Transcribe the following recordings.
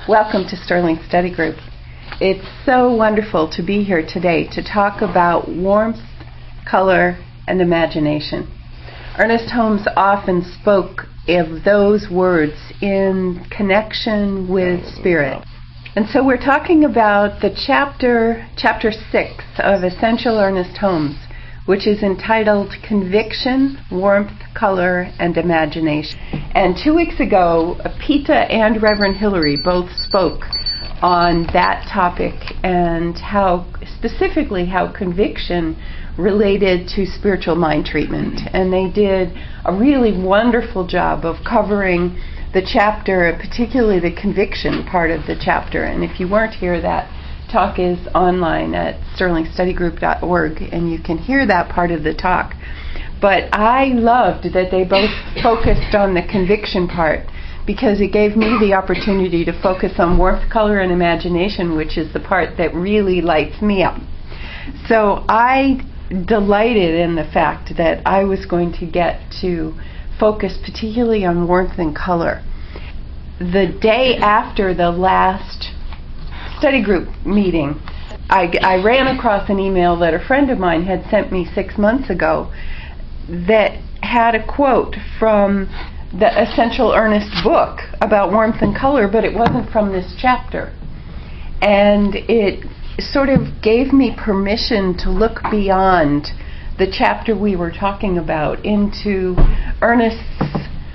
Welcome to Sterling Study Group. It's so wonderful to be here today to talk about warmth, color, and imagination. Ernest Holmes often spoke of those words in connection with spirit. And so we're talking about the chapter 6 of Essential Ernest Holmes, which is entitled Conviction, Warmth, Color, and Imagination. And 2 weeks ago, Peta and Reverend Hillary both spoke on that topic and specifically how conviction related to spiritual mind treatment. And they did a really wonderful job of covering the chapter, particularly the conviction part of the chapter. And if you weren't here, that talk is online at sterlingstudygroup.org, and you can hear that part of the talk. But I loved that they both focused on the conviction part, because it gave me the opportunity to focus on warmth, color, and imagination, which is the part that really lights me up. So I delighted in the fact that I was going to get to focus particularly on warmth and color. The day after the last study group meeting, I ran across an email that a friend of mine had sent me 6 months ago that had a quote from the Essential Ernest book about warmth and color, but it wasn't from this chapter. And it sort of gave me permission to look beyond the chapter we were talking about into Ernest's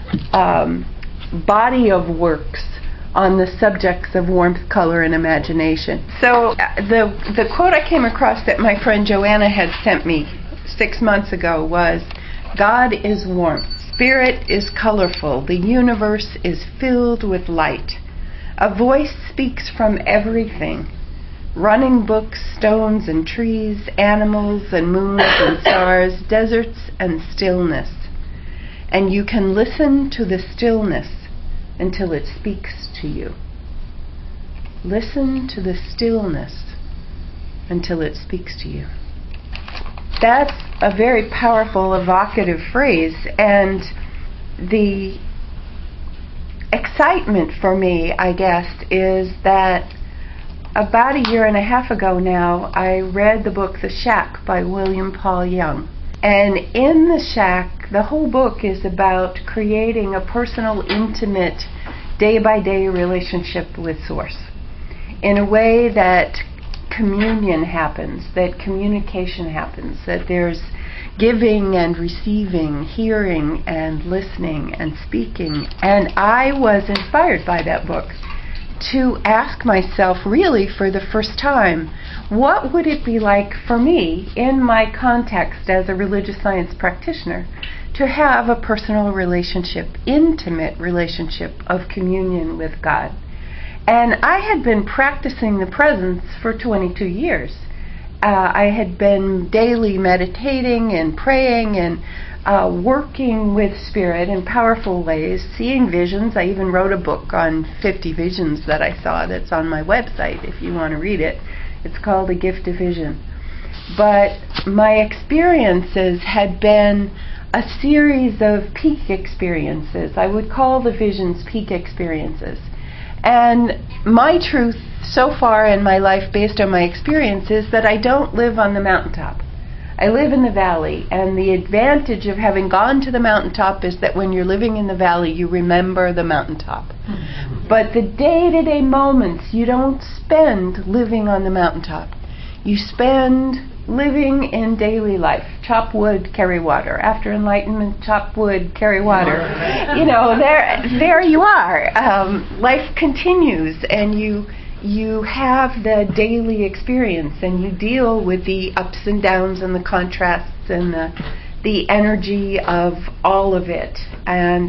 body of works on the subjects of warmth, color, and imagination. So the quote I came across that my friend Joanna had sent me 6 months ago was, "God is warmth. Spirit is colorful. The universe is filled with light. A voice speaks from everything. Running brooks, stones and trees, animals and moons and stars, deserts and stillness. And you can listen to the stillness until it speaks to you." Listen to the stillness until it speaks to you. That's a very powerful, evocative phrase, and the excitement for me, I guess, is that about 1.5 years ago now, I read the book The Shack by William Paul Young. And in The Shack, the whole book is about creating a personal, intimate, day-by-day relationship with Source in a way that communion happens, that communication happens, that there's giving and receiving, hearing and listening and speaking. And I was inspired by that book to ask myself, really for the first time, what would it be like for me in my context as a religious science practitioner to have a personal relationship, intimate relationship of communion with God? And I had been practicing the presence for 22 years. I had been daily meditating and praying and working with Spirit in powerful ways, seeing visions. I even wrote a book on 50 visions that I saw that's on my website if you want to read it. It's called A Gift of Vision. But my experiences had been a series of peak experiences. I would call the visions peak experiences. And my truth so far in my life, based on my experience, is that I don't live on the mountaintop. I live in the valley, and the advantage of having gone to the mountaintop is that when you're living in the valley, you remember the mountaintop. But the day-to-day moments, you don't spend living on the mountaintop. You spend living in daily life. Chop wood, carry water. After enlightenment, chop wood, carry water. You know, there you are. Life continues, and you have the daily experience, and you deal with the ups and downs and the contrasts and the energy of all of it. And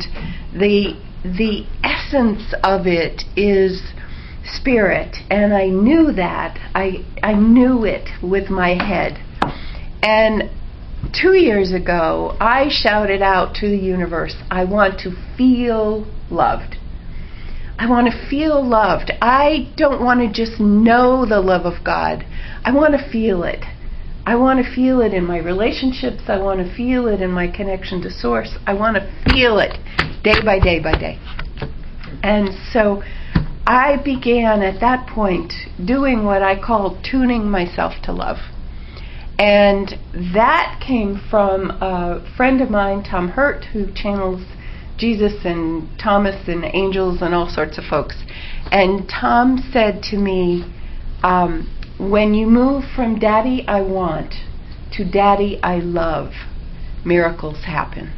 the essence of it is Spirit, and I knew that. I knew it with my head. And 2 years ago, I shouted out to the universe, I want to feel loved. I want to feel loved. I don't want to just know the love of God. I want to feel it. I want to feel it in my relationships. I want to feel it in my connection to Source. I want to feel it day by day by day. And so I began at that point doing what I call tuning myself to love. And that came from a friend of mine, Tom Hurt, who channels Jesus and Thomas and angels and all sorts of folks. And Tom said to me, when you move from Daddy I want to Daddy I love, miracles happen.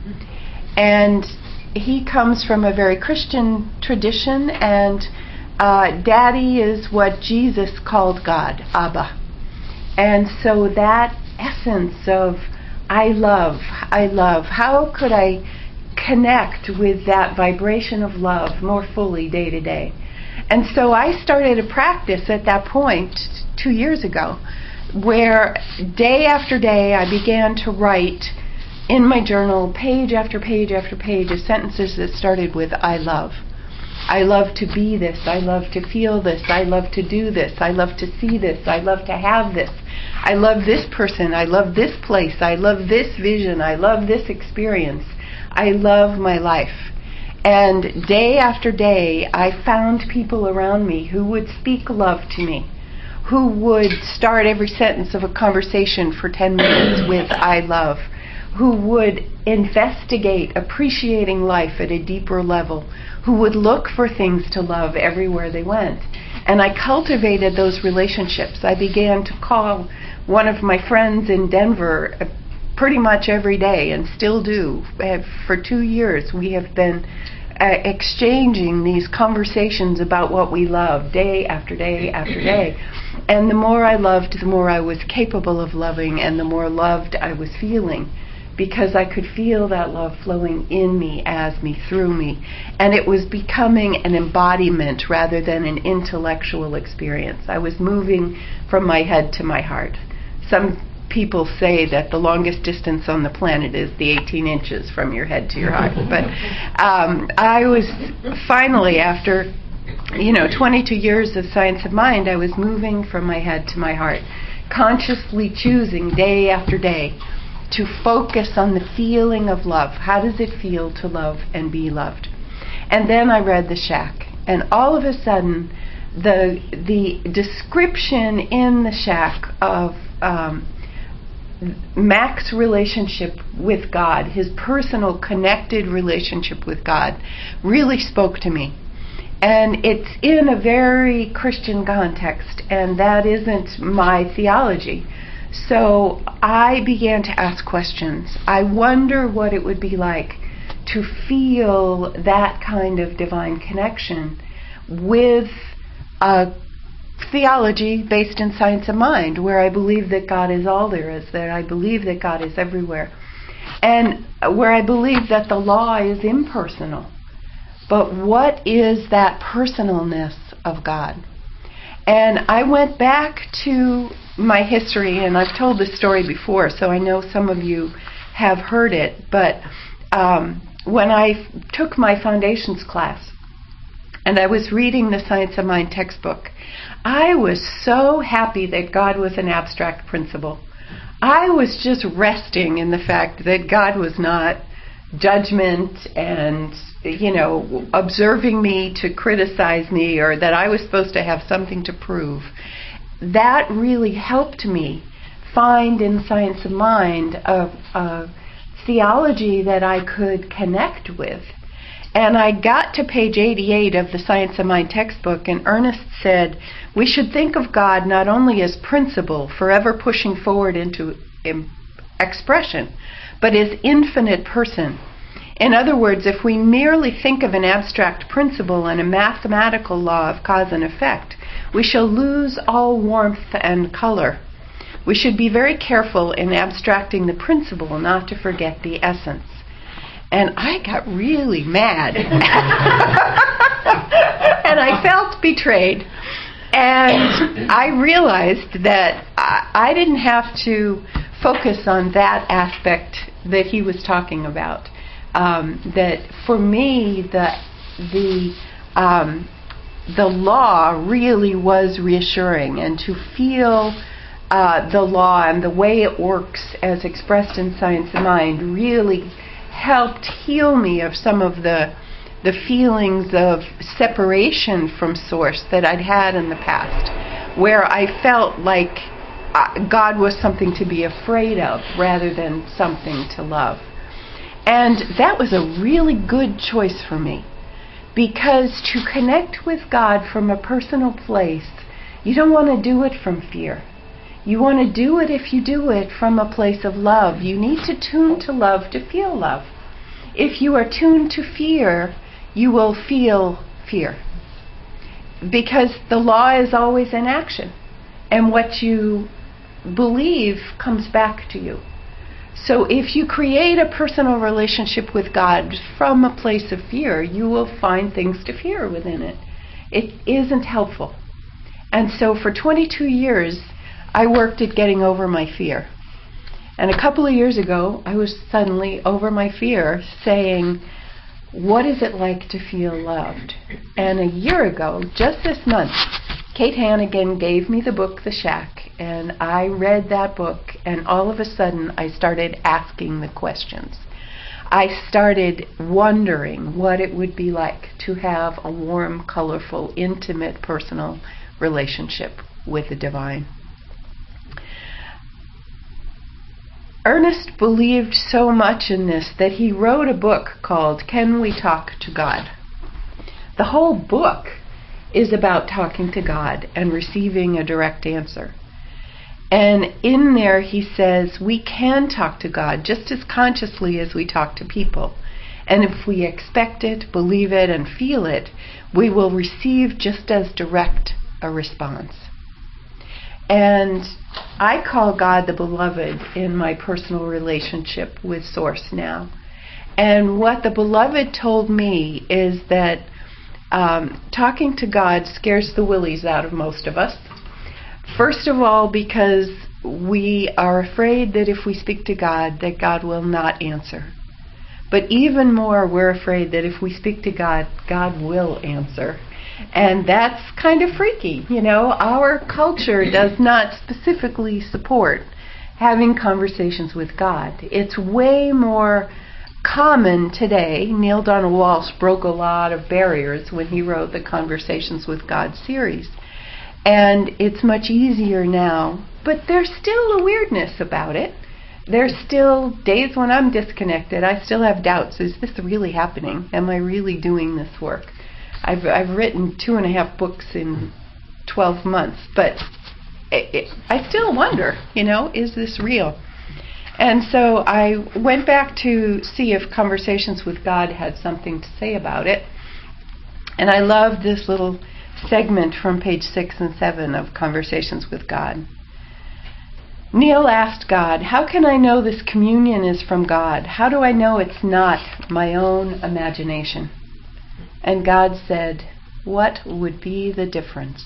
And he comes from a very Christian tradition, and Daddy is what Jesus called God, Abba. And so that essence of I love, how could I connect with that vibration of love more fully day to day? And so I started a practice at that point 2 years ago, where day after day I began to write in my journal page after page after page of sentences that started with I love. I love to be this. I love to feel this. I love to do this. I love to see this. I love to have this. I love this person. I love this place. I love this vision. I love this experience. I love my life. And day after day, I found people around me who would speak love to me, who would start every sentence of a conversation for 10 minutes with I love, who would investigate appreciating life at a deeper level, who would look for things to love everywhere they went. And I cultivated those relationships. I began to call one of my friends in Denver pretty much every day, and still do. For 2 years we have been exchanging these conversations about what we love day after day after day. And the more I loved, the more I was capable of loving, and the more loved I was feeling, because I could feel that love flowing in me, as me, through me. And it was becoming an embodiment rather than an intellectual experience. I was moving from my head to my heart. Some people say that the longest distance on the planet is the 18 inches from your head to your heart. But I was finally, after 22 years of Science of Mind, I was moving from my head to my heart, consciously choosing day after day to focus on the feeling of love. How does it feel to love and be loved? And then I read The Shack, and all of a sudden the description in The Shack of Mac's relationship with God, his personal connected relationship with God, really spoke to me. And it's in a very Christian context, and that isn't my theology. So I began to ask questions. I wonder what it would be like to feel that kind of divine connection with a theology based in Science of Mind, where I believe that God is all there is, that I believe that God is everywhere, and where I believe that the law is impersonal. But what is that personalness of God? And I went back to my history, and I've told this story before, so I know some of you have heard it, but when I took my foundations class, and I was reading the Science of Mind textbook, I was so happy that God was an abstract principle. I was just resting in the fact that God was not judgment and, observing me to criticize me, or that I was supposed to have something to prove. That really helped me find in Science of Mind a theology that I could connect with. And I got to page 88 of the Science of Mind textbook, and Ernest said, we should think of God not only as principle, forever pushing forward into expression, but as infinite person. In other words, if we merely think of an abstract principle and a mathematical law of cause and effect, we shall lose all warmth and color. We should be very careful in abstracting the principle, not to forget the essence. And I got really mad. And I felt betrayed. And I realized that I didn't have to focus on that aspect that he was talking about. That for me, the law really was reassuring, and to feel the law and the way it works as expressed in Science of Mind really helped heal me of some of the the feelings of separation from Source that I'd had in the past, where I felt like God was something to be afraid of rather than something to love. And that was a really good choice for me, because to connect with God from a personal place, you don't want to do it from fear. You want to do it, if you do it, from a place of love. You need to tune to love to feel love. If you are tuned to fear, you will feel fear. Because the law is always in action. And what you believe comes back to you. So if you create a personal relationship with God from a place of fear, you will find things to fear within it. It isn't helpful. And so for 22 years, I worked at getting over my fear. And a couple of years ago, I was suddenly over my fear, saying, what is it like to feel loved? And a year ago, just this month, Kate Hannigan gave me the book, The Shack, and I read that book, and all of a sudden I started asking the questions. I started wondering what it would be like to have a warm, colorful, intimate, personal relationship with the divine. Ernest believed so much in this that he wrote a book called Can We Talk to God? The whole book is about talking to God and receiving a direct answer. And in there he says we can talk to God just as consciously as we talk to people. And if we expect it, believe it, and feel it, we will receive just as direct a response. And I call God the beloved in my personal relationship with Source now. And what the beloved told me is that talking to God scares the willies out of most of us. First of all, because we are afraid that if we speak to God, that God will not answer. But even more, we're afraid that if we speak to God, God will answer. And that's kind of freaky, you know. Our culture does not specifically support having conversations with God. It's way more common today. Neale Donald Walsch broke a lot of barriers when he wrote the Conversations with God series. And it's much easier now. But there's still a weirdness about it. There's still days when I'm disconnected. I still have doubts. Is this really happening? Am I really doing this work? I've written 2.5 books in 12 months, but I still wonder, you know, is this real? And so I went back to see if Conversations with God had something to say about it. And I love this little segment from page 6 and 7 of Conversations with God. Neale asked God, how can I know this communion is from God? How do I know it's not my own imagination? And God said, what would be the difference?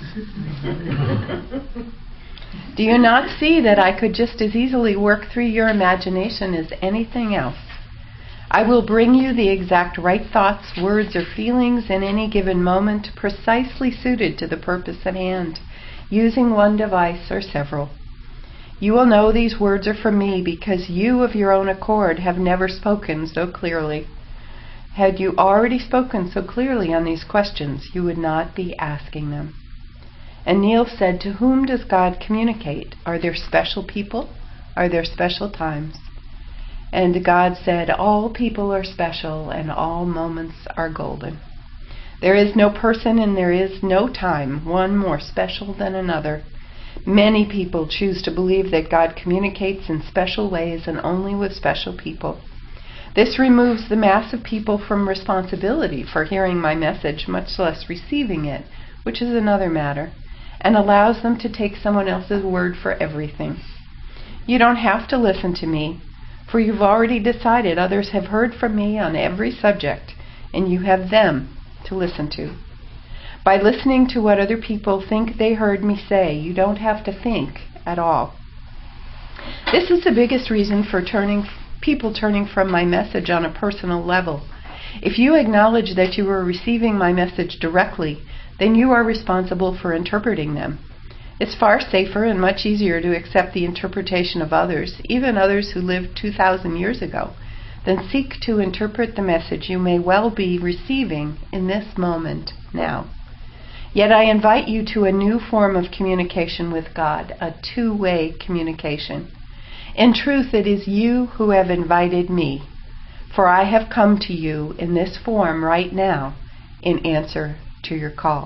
Do you not see that I could just as easily work through your imagination as anything else? I will bring you the exact right thoughts, words, or feelings in any given moment, precisely suited to the purpose at hand, using one device or several. You will know these words are from me because you of your own accord have never spoken so clearly. Had you already spoken so clearly on these questions, you would not be asking them. And Neale said, to whom does God communicate? Are there special people? Are there special times? And God said, all people are special and all moments are golden. There is no person and there is no time, one more special than another. Many people choose to believe that God communicates in special ways and only with special people. This removes the mass of people from responsibility for hearing my message, much less receiving it, which is another matter, and allows them to take someone else's word for everything. You don't have to listen to me, for you've already decided others have heard from me on every subject, and you have them to listen to. By listening to what other people think they heard me say, you don't have to think at all. This is the biggest reason for people turning from my message on a personal level. If you acknowledge that you are receiving my message directly, then you are responsible for interpreting them. It's far safer and much easier to accept the interpretation of others, even others who lived 2,000 years ago, then seek to interpret the message you may well be receiving in this moment now. Yet I invite you to a new form of communication with God, a two-way communication. In truth, it is you who have invited me, for I have come to you in this form right now in answer to your call.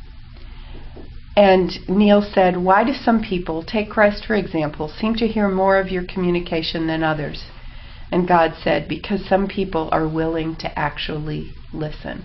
And Neil said, why do some people, take Christ for example, seem to hear more of your communication than others? And God said, because some people are willing to actually listen.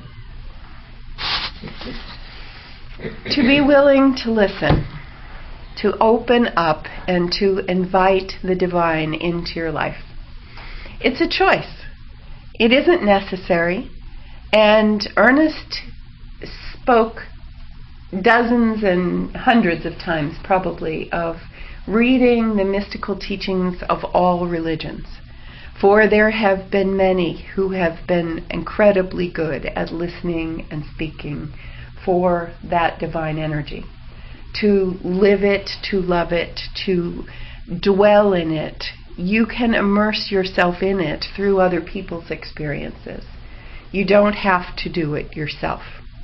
To be willing to listen, to open up and to invite the divine into your life. It's a choice. It isn't necessary. And Ernest spoke dozens and hundreds of times probably of reading the mystical teachings of all religions. For there have been many who have been incredibly good at listening and speaking for that divine energy. To live it, to love it, to dwell in it. You can immerse yourself in it through other people's experiences. You don't have to do it yourself.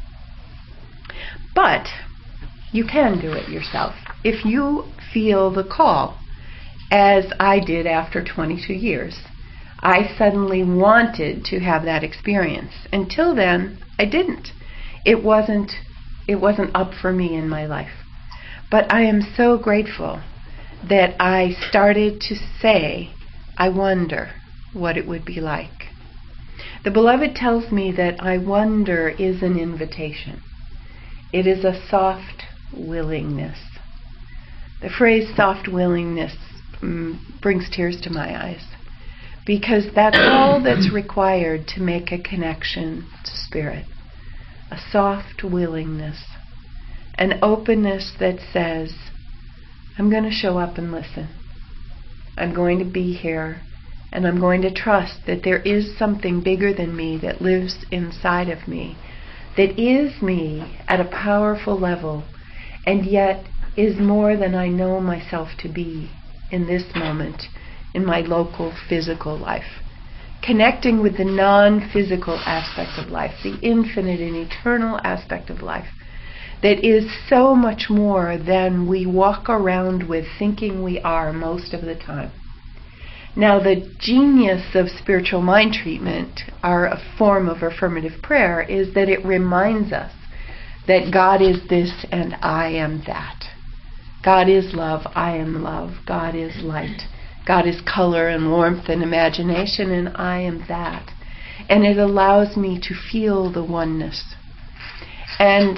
But you can do it yourself if you feel the call, as I did after 22 years. I suddenly wanted to have that experience. Until then, I didn't. It wasn't up for me in my life. But I am so grateful that I started to say, I wonder what it would be like. The Beloved tells me that I wonder is an invitation. It is a soft willingness. The phrase soft willingness brings tears to my eyes, because that's all that's required to make a connection to Spirit. A soft willingness, an openness that says, I'm going to show up and listen. I'm going to be here, and I'm going to trust that there is something bigger than me that lives inside of me, that is me at a powerful level, and yet is more than I know myself to be in this moment, in my local physical life. Connecting with the non-physical aspect of life, the infinite and eternal aspect of life, that is so much more than we walk around with thinking we are most of the time. Now, the genius of spiritual mind treatment, a form of affirmative prayer, is that it reminds us that God is this and I am that. God is love, I am love. God is light. God is color and warmth and imagination, and I am that. And it allows me to feel the oneness. And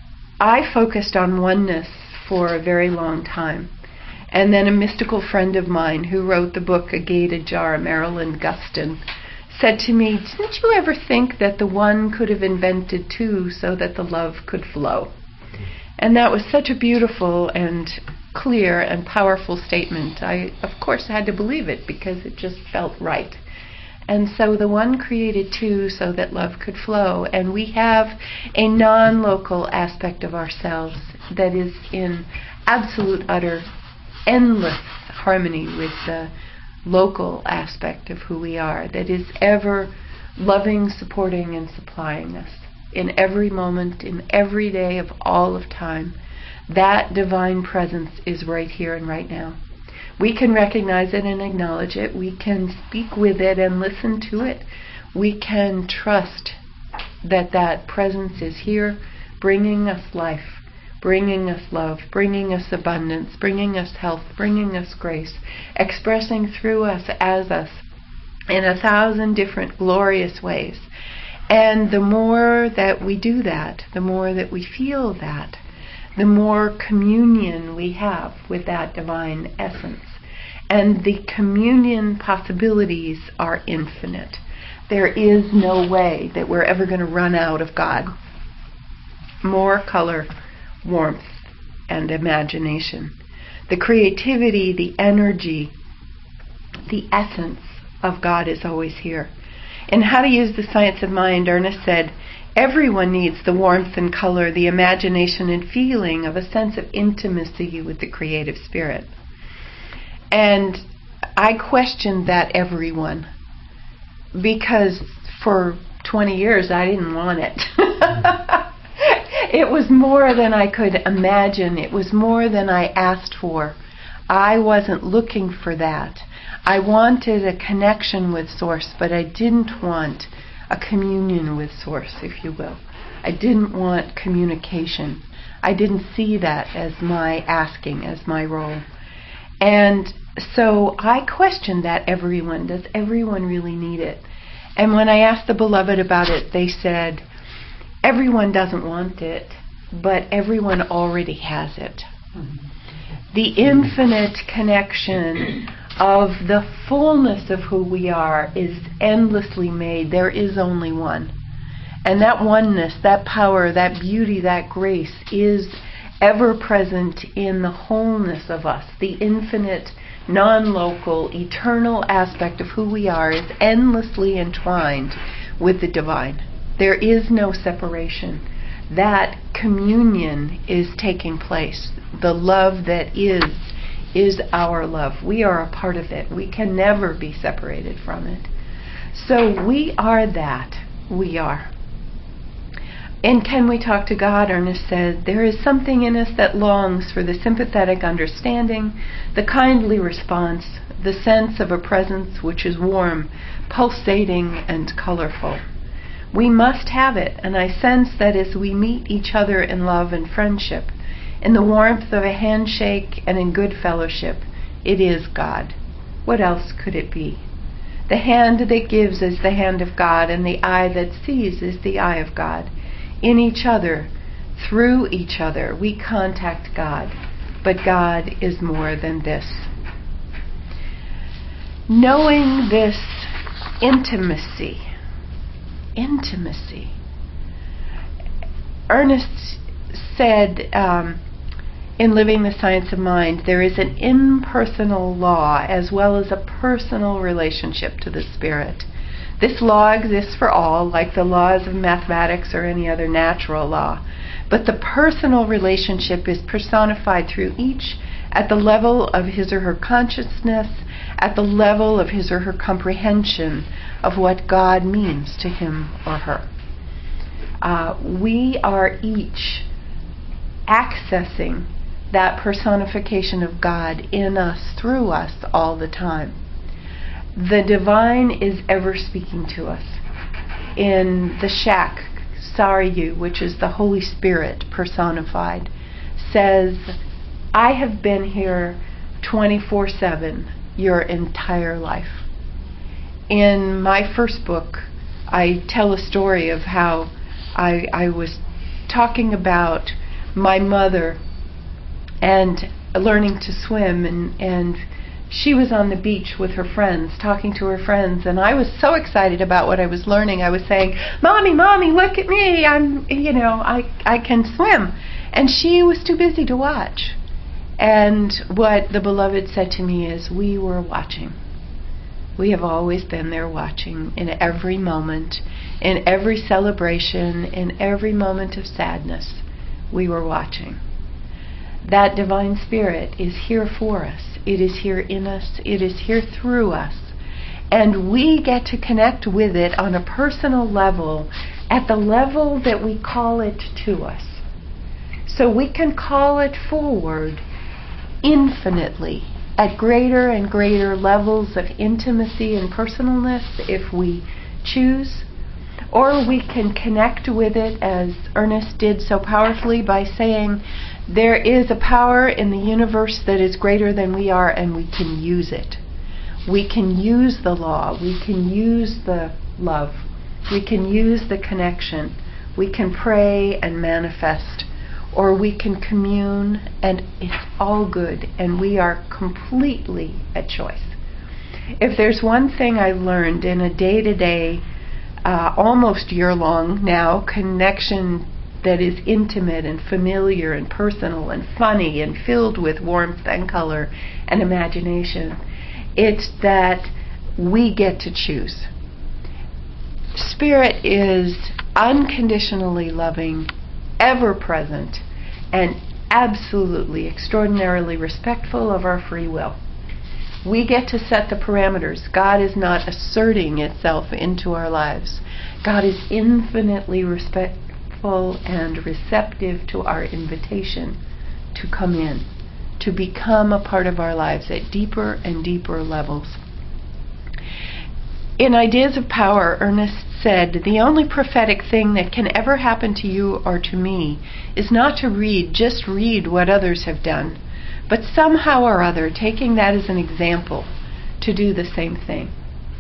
I focused on oneness for a very long time. And then a mystical friend of mine who wrote the book A Gate Ajar, Marilyn Gustin, said to me, didn't you ever think that the one could have invented two so that the love could flow? And that was such a beautiful and clear and powerful statement. I, of course, had to believe it because it just felt right. And so the one created two so that love could flow. And we have a non-local aspect of ourselves that is in absolute, utter, endless harmony with the local aspect of who we are, that is ever loving, supporting, and supplying us in every moment, in every day of all of time. That divine presence is right here and right now. We can recognize it and acknowledge it. We can speak with it and listen to it. We can trust that that presence is here, bringing us life, bringing us love, bringing us abundance, bringing us health, bringing us grace, expressing through us as us in 1,000 different glorious ways. And the more that we do that, the more that we feel that, the more communion we have with that divine essence. And the communion possibilities are infinite. There is no way that we're ever going to run out of God. More color, warmth, and imagination. The creativity, the energy, the essence of God is always here. In How to Use the Science of Mind, Ernest said, everyone needs the warmth and color, the imagination and feeling of a sense of intimacy with the creative spirit. And I questioned that everyone. because for 20 years I didn't want it. It was more than I could imagine. It was more than I asked for. I wasn't looking for that. I wanted a connection with Source, but I didn't want a communion with Source, if you will. I didn't want communication. I didn't see that as my asking, as my role. And so I questioned that everyone. Does everyone really need it? And when I asked the beloved about it, they said, everyone doesn't want it, but everyone already has it. The infinite connection of the fullness of who we are is endlessly made. There is only one. And that oneness, that power, that beauty, that grace is ever present in the wholeness of us. The infinite, non-local, eternal aspect of who we are is endlessly entwined with the divine. There is no separation. That communion is taking place. The love that is our love. We are a part of it. We can never be separated from it. So we are that. We are. In Can We Talk to God, Ernest said, there is something in us that longs for the sympathetic understanding, the kindly response, the sense of a presence which is warm, pulsating, and colorful. We must have it, and I sense that as we meet each other in love and friendship, in the warmth of a handshake and in good fellowship, it is God. What else could it be? The hand that gives is the hand of God, and the eye that sees is the eye of God. In each other, through each other, we contact God, but God is more than this. Knowing this intimacy, Ernest said in Living the Science of Mind, there is an impersonal law as well as a personal relationship to the Spirit. This law exists for all, like the laws of mathematics or any other natural law. But the personal relationship is personified through each at the level of his or her consciousness, at the level of his or her comprehension of what God means to him or her. We are each accessing that personification of God in us, through us, all the time. The divine is ever speaking to us. In the Shack, Saryu, which is the Holy Spirit personified, says, I have been here 24/7 your entire life. In my first book, I tell a story of how I was talking about my mother and learning to swim, and she was on the beach with her friends, talking to her friends, and I was so excited about what I was learning. I was saying, Mommy, look at me, I can swim. And she was too busy to watch. And what the beloved said to me is, we were watching. We have always been there watching in every moment, in every celebration, in every moment of sadness. We were watching. That divine spirit is here for us. It is here in us. It is here through us. And we get to connect with it on a personal level, at the level that we call it to us. So we can call it forward infinitely, at greater and greater levels of intimacy and personalness if we choose. Or we can connect with it, as Ernest did so powerfully, by saying, there is a power in the universe that is greater than we are, and we can use it. We can use the law. We can use the love. We can use the connection. We can pray and manifest. Or we can commune, and it's all good, and we are completely at choice. If there's one thing I learned in a day-to-day, almost year-long now, connection that is intimate and familiar and personal and funny and filled with warmth and color and imagination, it's that we get to choose. Spirit is unconditionally loving, ever present, and absolutely extraordinarily respectful of our free will. We get to set the parameters. God is not asserting itself into our lives. God is infinitely respectful and receptive to our invitation to come in, to become a part of our lives at deeper and deeper levels. In Ideas of Power, Ernest said, "The only prophetic thing that can ever happen to you or to me is not to just read what others have done, but somehow or other, taking that as an example, to do the same thing."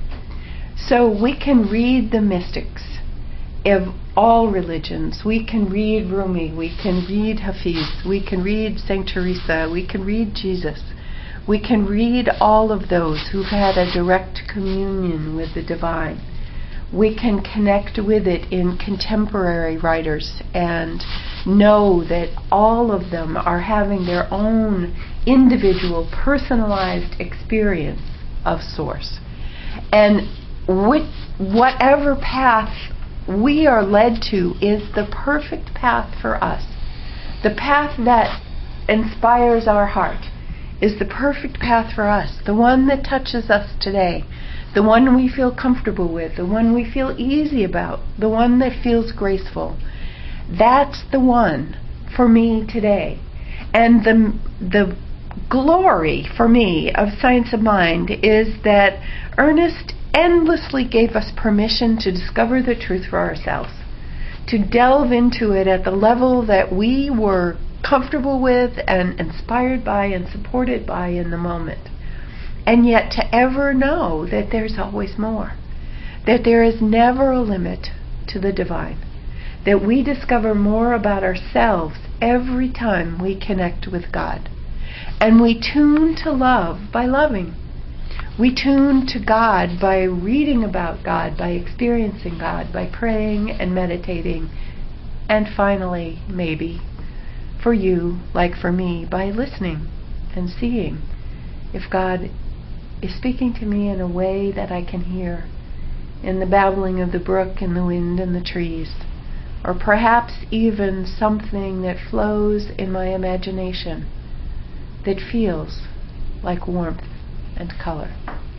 So we can read the mystics of all religions. We can read Rumi, we can read Hafiz, we can read St. Teresa, we can read Jesus. We can read all of those who've had a direct communion with the divine. We can connect with it in contemporary writers and know that all of them are having their own individual, personalized experience of Source. And whatever path we are led to is the perfect path for us. The path that inspires our heart is the perfect path for us, the one that touches us today, the one we feel comfortable with, the one we feel easy about, the one that feels graceful. That's the one for me today. And the glory for me of Science of Mind is that Ernest endlessly gave us permission to discover the truth for ourselves, to delve into it at the level that we were comfortable with and inspired by and supported by in the moment. And yet to ever know that there's always more, that there is never a limit to the divine, that we discover more about ourselves every time we connect with God. And we tune to love by loving. We tune to God by reading about God, by experiencing God, by praying and meditating, and finally, maybe, for you, like for me, by listening and seeing if God is speaking to me in a way that I can hear, in the babbling of the brook and the wind and the trees, or perhaps even something that flows in my imagination that feels like warmth and color.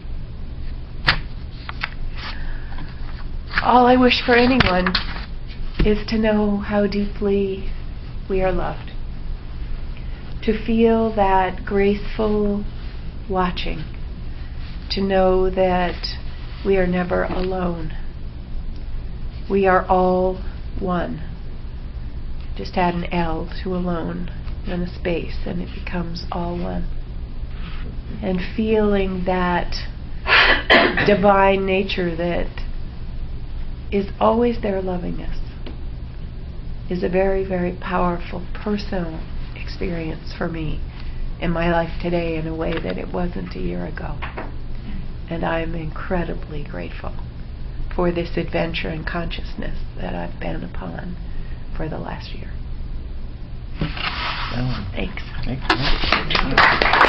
All I wish for anyone is to know how deeply we are loved, to feel that graceful watching, to know that we are never alone. We are all one. Just add an L to alone and a space and it becomes all one. And feeling that divine nature that is always there loving us is a very, very powerful personal experience for me in my life today in a way that it wasn't a year ago. And I'm incredibly grateful for this adventure in consciousness that I've been upon for the last year. Thanks. Thank you.